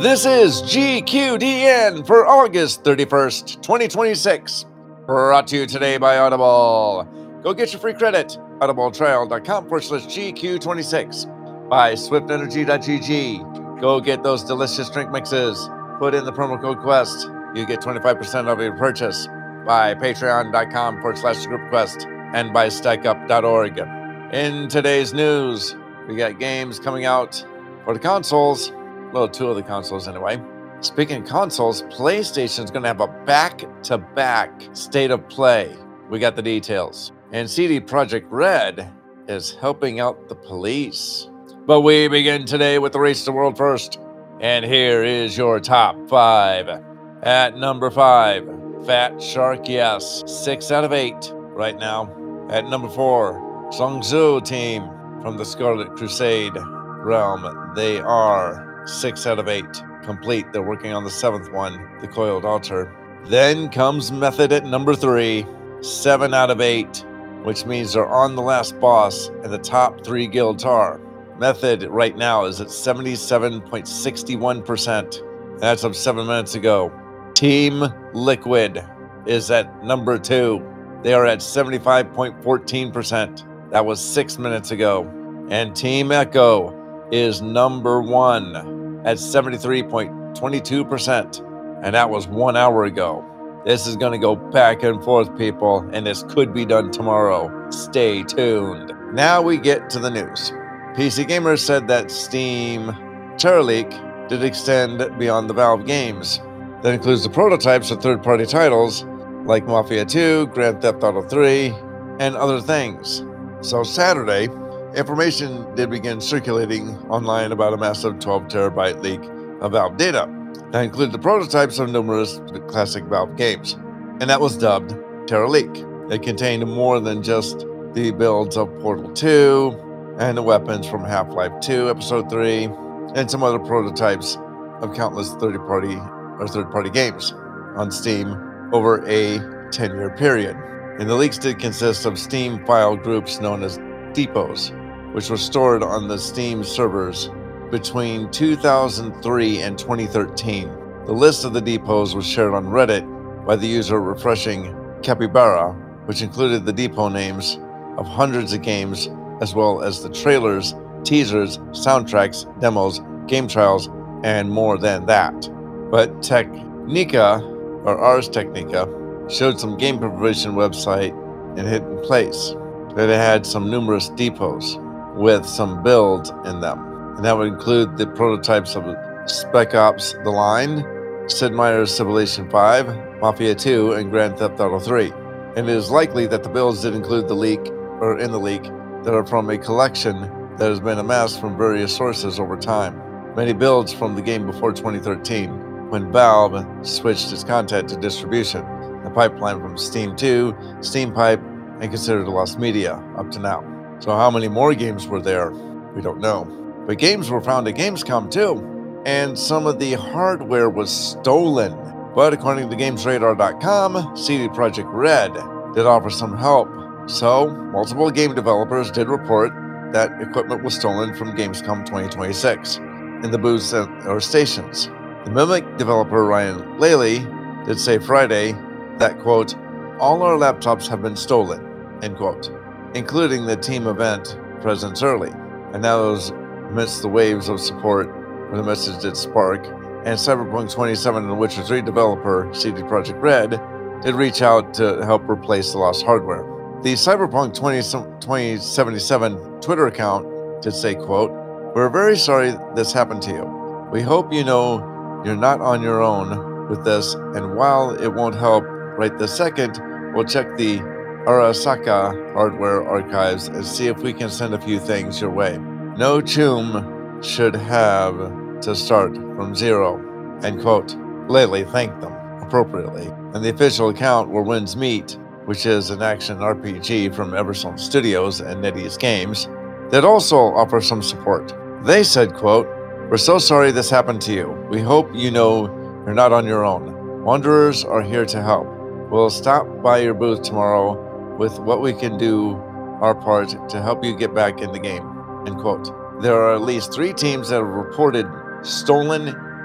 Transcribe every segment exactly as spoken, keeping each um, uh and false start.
This is G Q D N for August thirty-first, twenty twenty-six. Brought to you today by Audible. Go get your free credit. audibletrial.com forward slash GQ26. By swift energy dot g g. Go get those delicious drink mixes. Put in the promo code QUEST. You get twenty-five percent off your purchase. By patreon.com forward slash groupquest. And by stackup dot org. In today's news, we got games coming out for the consoles. Well, two of the consoles anyway. Speaking of consoles, PlayStation's going to have a back-to-back State of Play. We got the details. And C D Projekt Red is helping out the police. But we begin today with the race to the world first. And here is your top five. At number five, Fat Shark Yes, six out of eight right now. At number four, Zhongzhou Team from the Scarlet Crusade realm. They are six out of eight complete. They're working on the seventh one, the Coiled Altar. Then comes Method at number three, seven out of eight, which means they're on the last boss, and the top three guilds are. Method right now is at seventy-seven point six one percent. That's up seven minutes ago. Team Liquid is at number two. They are at seventy-five point one four percent. That was six minutes ago. And Team Echo is number one at seventy-three point two two percent, and that was one hour ago. This is going to go back and forth, people, and this could be done tomorrow. Stay tuned. Now we get to the news. P C Gamer said that Steam Terra Leak did extend beyond the Valve games. That includes the prototypes of third-party titles like Mafia two, Grand Theft Auto three, and other things. So Saturday, information did begin circulating online about a massive twelve terabyte leak of Valve data that included the prototypes of numerous classic Valve games, and that was dubbed Terra Leak. It contained more than just the builds of Portal two and the weapons from Half-Life two Episode three and some other prototypes of countless third-party or third-party games on Steam over a ten-year period. And the leaks did consist of Steam file groups known as depots, which were stored on the Steam servers between two thousand three and twenty thirteen. The list of the depots was shared on Reddit by the user Refreshing Capybara, which included the depot names of hundreds of games, as well as the trailers, teasers, soundtracks, demos, game trials, and more than that. But Technica, or Ars Technica, showed some game provision website in Hidden Place that it had some numerous depots with some builds in them. And that would include the prototypes of Spec Ops The Line, Sid Meier's Civilization five, Mafia two, and Grand Theft Auto three. And it is likely that the builds did include the leak, or in the leak, that are from a collection that has been amassed from various sources over time. Many builds from the game before twenty thirteen, when Valve switched its content to distribution, the pipeline from Steam two, Steam Pipe, and considered lost media up to now. So how many more games were there? We don't know. But games were found at Gamescom too, and some of the hardware was stolen. But according to games radar dot com, C D Projekt Red did offer some help. So multiple game developers did report that equipment was stolen from Gamescom twenty twenty-six in the booths or stations. The Mimic developer Ryan Laley did say Friday that, quote, all our laptops have been stolen, end quote, including the team event presence early. And that was amidst the waves of support where the message did spark, and Cyberpunk twenty seventy-seven and Witcher three developer C D Projekt Red did reach out to help replace the lost hardware. The Cyberpunk twenty seventy-seven Twitter account did say, quote, we're very sorry this happened to you. We hope you know you're not on your own with this, and while it won't help right this second, we'll check the Arasaka hardware archives and see if we can send a few things your way. No Chum should have to start from zero, end quote. Lately thanked them appropriately. And the official account where Winds Meet, which is an action R P G from Eversong Studios and NetEase Games, that also offer some support. They said, quote, we're so sorry this happened to you. We hope you know you're not on your own. Wanderers are here to help. We'll stop by your booth tomorrow with what we can do our part to help you get back in the game, end quote. There are at least three teams that have reported stolen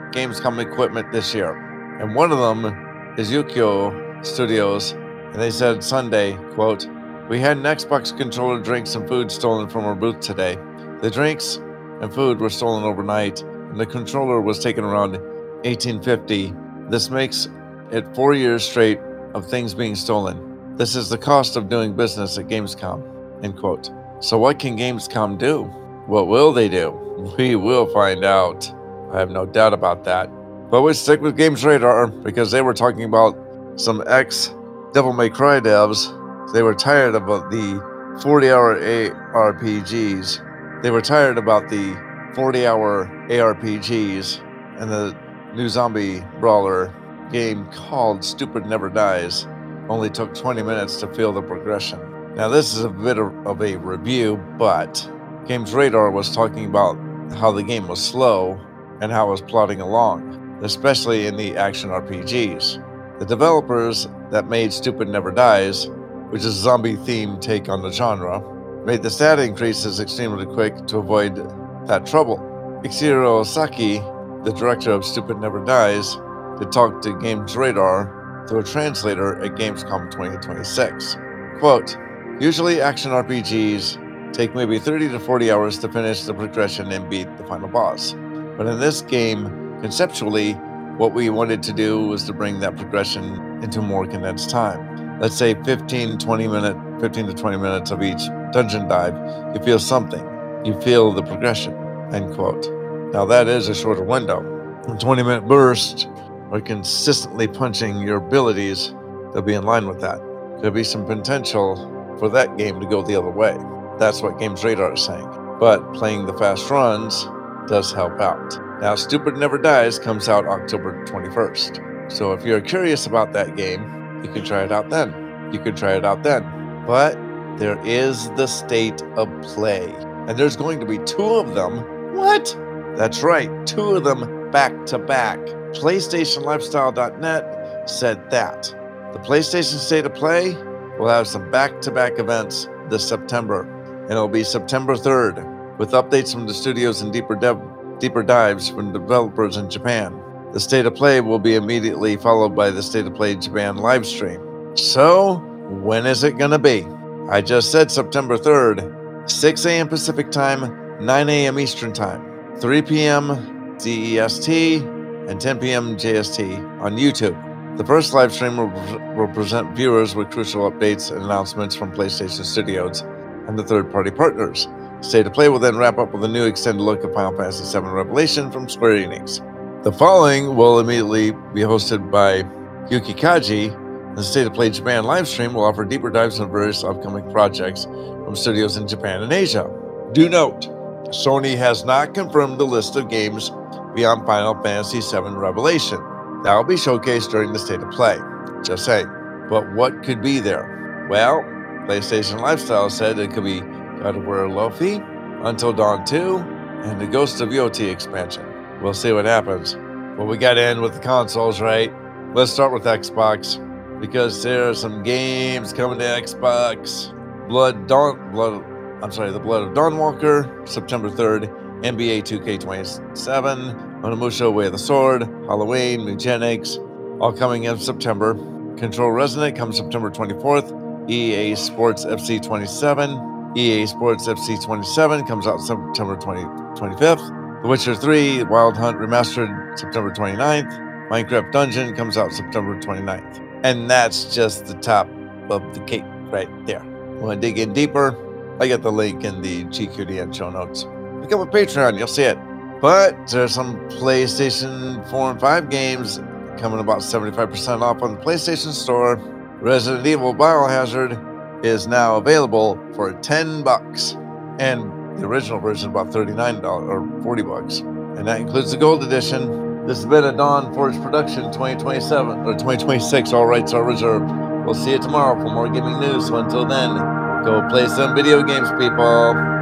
Gamescom equipment this year. And one of them is Yukio Studios. And they said Sunday, quote, "We had an Xbox controller, drinks, and food stolen from our booth today. The drinks and food were stolen overnight, and the controller was taken around eighteen fifty. This makes it four years straight of things being stolen. This is the cost of doing business at Gamescom," end quote. So what can Gamescom do? What will they do? We will find out. I have no doubt about that. But we stick with Games Radar because they were talking about some ex-Devil May Cry devs. They were tired about the forty-hour A R P Gs. They were tired about the forty-hour A R P Gs and the new zombie brawler game called Stupid Never Dies only took twenty minutes to feel the progression. Now this is a bit of a review, but Games Radar was talking about how the game was slow and how it was plodding along, especially in the action R P Gs. The developers that made Stupid Never Dies, which is a zombie-themed take on the genre, made the stat increases extremely quick to avoid that trouble. Ichiro Saki, the director of Stupid Never Dies, to talk to Games Radar through a translator at Gamescom twenty twenty-six. Quote, "Usually action R P Gs take maybe thirty to forty hours to finish the progression and beat the final boss. But in this game, conceptually, what we wanted to do was to bring that progression into more condensed time. Let's say fifteen, twenty minute, fifteen to twenty minutes of each dungeon dive. You feel something. You feel the progression," end quote. Now that is a shorter window. A twenty minute burst or consistently punching your abilities to be in line with that. Could be some potential for that game to go the other way. That's what Games Radar is saying. But playing the fast runs does help out. Now, Stupid Never Dies comes out October twenty-first. So if you're curious about that game, you can try it out then. You can try it out then. But there is the State of Play. And there's going to be two of them. What? That's right, two of them back to back. PlayStation Lifestyle dot net said that. The PlayStation State of Play will have some back-to-back events this September, and it'll be September third, with updates from the studios and deeper dev, deeper dives from developers in Japan. The State of Play will be immediately followed by the State of Play Japan live stream. So, when is it gonna be? I just said September third, six a.m. Pacific Time, nine a.m. Eastern Time, three p.m. C E S T, and ten p.m. J S T on YouTube. The first live stream will, will present viewers with crucial updates and announcements from PlayStation Studios and the third-party partners. State of Play will then wrap up with a new extended look at Final Fantasy seven Revelation from Square Enix. The following will immediately be hosted by Yuki Kaji. The State of Play Japan live stream will offer deeper dives into various upcoming projects from studios in Japan and Asia. Do note, Sony has not confirmed the list of games beyond Final Fantasy seven Revelation. That will be showcased during the State of Play. Just saying. But what could be there? Well, PlayStation Lifestyle said it could be God of War Lofi, Until Dawn two, and the Ghost of Yoti expansion. We'll see what happens. Well, we got to end with the consoles, right? Let's start with Xbox, because there are some games coming to Xbox. Blood Dawn, Blood, I'm sorry, The Blood of Dawnwalker, September third. N B A two K twenty-seven, Onimusha Way of the Sword, Halloween, Nugenics, all coming in September. Control Resonant comes September twenty-fourth. E A Sports F C twenty-seven. E A Sports F C twenty-seven comes out September twenty-fifth. The Witcher three Wild Hunt Remastered September twenty-ninth. Minecraft Dungeon comes out September twenty-ninth. And that's just the top of the cake right there. Want to dig in deeper? I got the link in the G Q D N show notes. Become a Patreon, you'll see it. But there's some PlayStation four and five games coming about seventy-five percent off on the PlayStation Store. Resident Evil Biohazard is now available for ten bucks. And the original version about thirty-nine dollars or forty bucks. And that includes the Gold Edition. This has been a Dawn Forge production twenty twenty-seven or twenty twenty-six. All rights are reserved. We'll see you tomorrow for more gaming news. So until then, go play some video games, people.